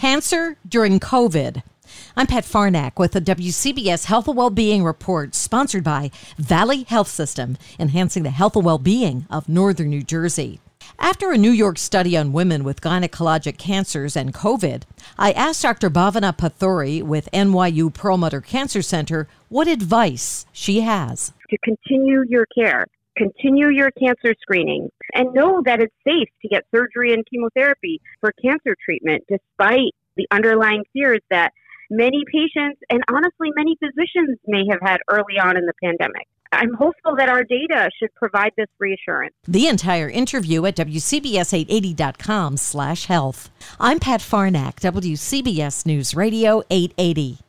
Cancer during COVID. I'm Pat Farnack with the WCBS Health and Wellbeing Report, sponsored by Valley Health System, enhancing the health and well-being of northern New Jersey. After a New York study on women with gynecologic cancers and COVID, I asked Dr. Bhavana Pathori with NYU Perlmutter Cancer Center what advice she has. To continue your care, continue your cancer screening, and know that it's safe to get surgery and chemotherapy for cancer treatment, despite the underlying fears that many patients and honestly many physicians may have had early on in the pandemic. I'm hopeful that our data should provide this reassurance. The entire interview at WCBS880.com/health. I'm Pat Farnack, WCBS News Radio 880.